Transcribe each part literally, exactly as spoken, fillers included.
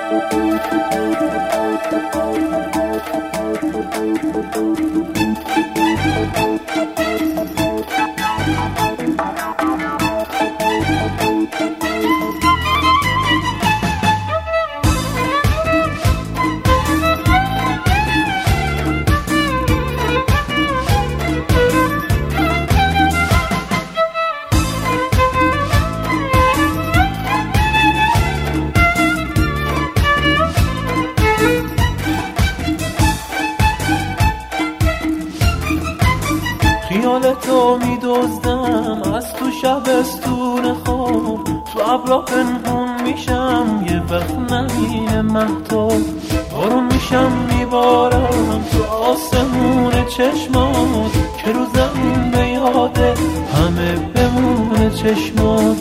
خیال تو می دزدم از تو شبستون خواب، تو ابرا پنهون میشم یه وقت نمینه مهتاب، بارون میشم میبارم تو آسمون چشمات که رو زمین به یاده همه بمونه چشمات.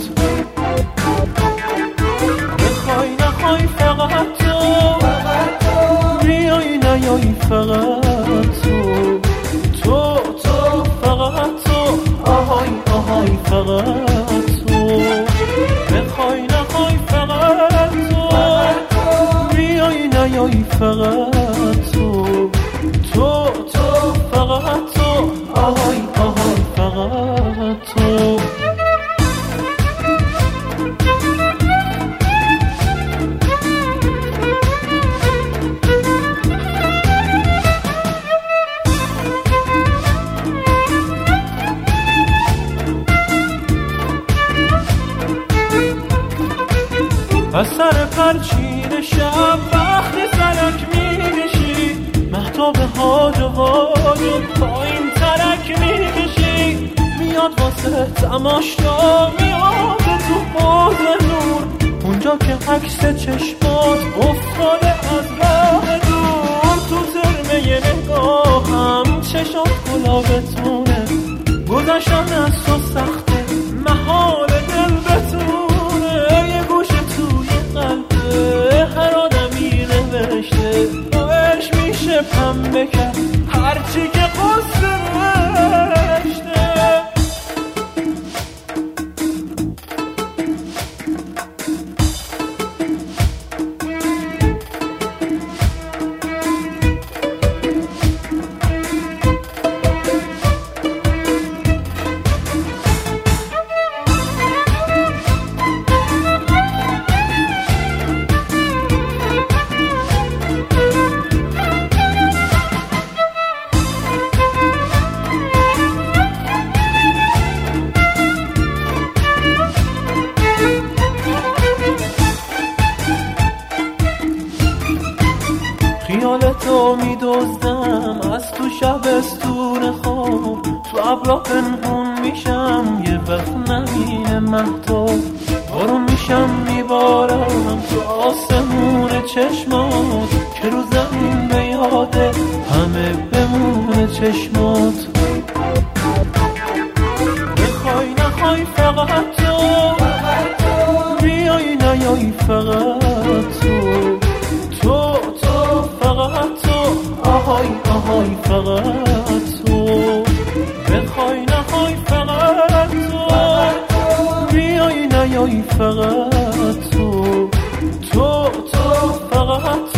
بخوای نخوای فقط تو بیای نیای فقط تو تو تو فقط تو آهای آهای فقط تو. بخوای نخوای فقط تو بیای نیای فقط تو تو تو فقط تو آهای آهای فقط تو. از سر پرچین شب وقتی سرک میکشی، مهتاب هاج و واج و پایین ترک میکشی، میاد واسه تماشا میاد تو حوض نور، اونجا که عکس چشمات افتاده از راه دور، تو ترمه نگاهم چشات گلابتونه، گذشتن از تو سخته محال دل بتونه، یه گوش توی قلبه هر آدمی نوشته باش میشه پنبه کرد هرچی که قصه نوشته. خیال تو می دزدم از تو شبستون خواب، تو ابرا پنهون میشم یه وقت نمینه مهتاب، بارون میشم میبارم تو آسمون چشمات که رو زمین به یاده همه بمونه چشمات. بخوای نخوای فقط تو بیای نیای فقط تو تو تو فقط تو آهای آهای فقط تو. بخوای نخوای فقط تو بیای نیای فقط تو تو تو فقط